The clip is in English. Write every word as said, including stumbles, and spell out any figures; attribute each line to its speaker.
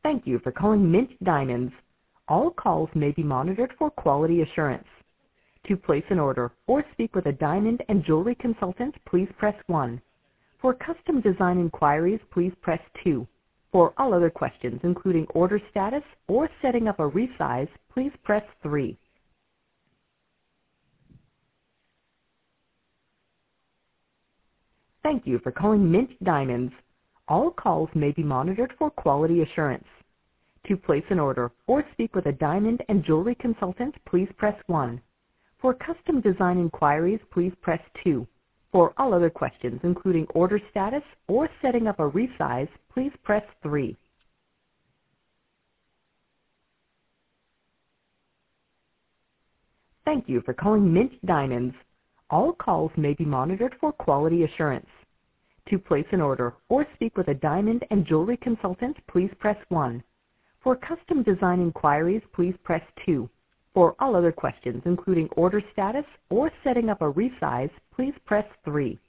Speaker 1: Thank you for calling Mint Diamonds. All calls may be monitored for quality assurance. To place an order or speak with a diamond and jewelry consultant, please press one. For custom design inquiries, please press two. For all other questions, including order status or setting up a resize, please press three. Thank you for calling Mint Diamonds. All calls may be monitored for quality assurance. To place an order or speak with a diamond and jewelry consultant, please press one. For custom design inquiries, please press two. For all other questions, including order status or setting up a resize, please press three. Thank you for calling Mint Diamonds. All calls may be monitored for quality assurance. To place an order or speak with a diamond and jewelry consultant, please press one. For custom design inquiries, please press two. For all other questions, including order status or setting up a resize, please press three.